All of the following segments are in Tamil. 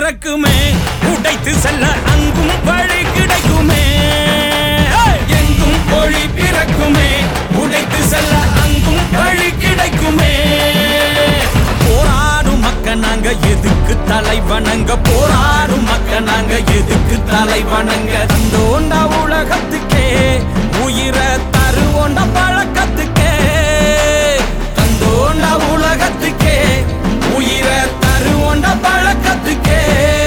பிறக்குமே உடைத்து செல்ல அங்கும் வழி கிடைக்குமே எங்கும் ஒளி பிறக்குமே உடைத்து செல்ல அங்கும் வழி கிடைக்குமே போராடும் மக்க நாங்க எதுக்கு தலை வணங்க போராடும் மக்க நாங்க எதுக்கு தலை வணங்க தந்தோண்டா உலகத்துக்கே உயிரை தருவோண்டா பழக்கத்துக்கே தந்தோண்டா உலகத்துக்கே உயிரை தருவோண்டா பழக்கத்துக்கே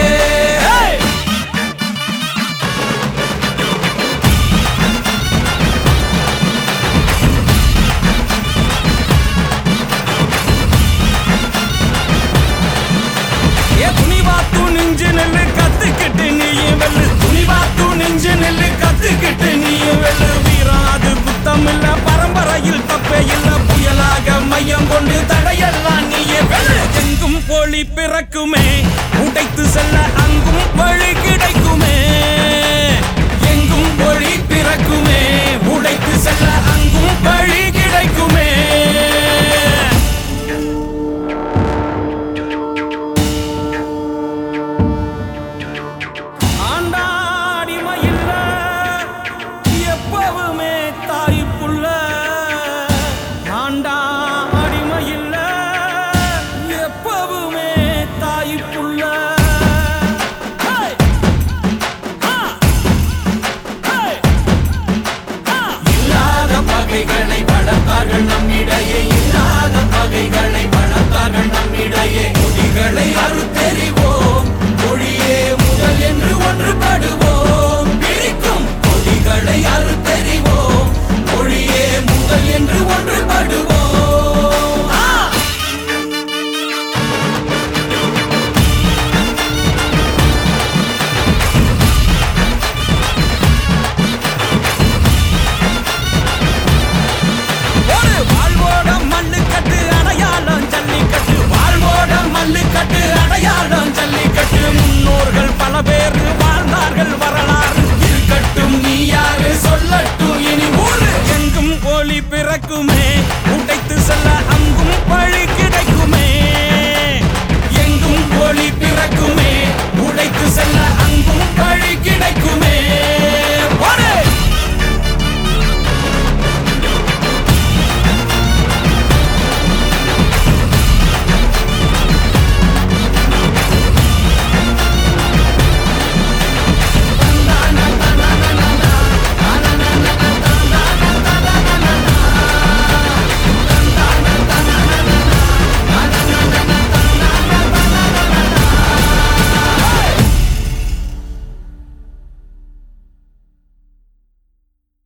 துணிவாத்து நெஞ்சு நெல்லு கத்துக்கிட்டு நீயும் வெள்ளு துணிவாத்து நெஞ்சு நெல்லு கத்துக்கிட்டு நீயும் வெள்ளு வீராது குத்தம் இல்ல பரம்பரையில் தப்பே இல்ல புயலாக மையம் கொண்டு தடையெல்லாம் நீயே வெள்ளு எங்கும் ஒளி பிறக்குமே உடைத்து செல்ல அங்கும் வழி கிடைக்குமே எங்கும் ஒளி பிறக்குமே உடைத்து செல்ல அங்கும் வழி கிடைக்குமே நம்மிடையே இல்லாத பகைகளை வளர்த்தார்கள் நம்மிடையே கொடிகளை அறுத்தெறி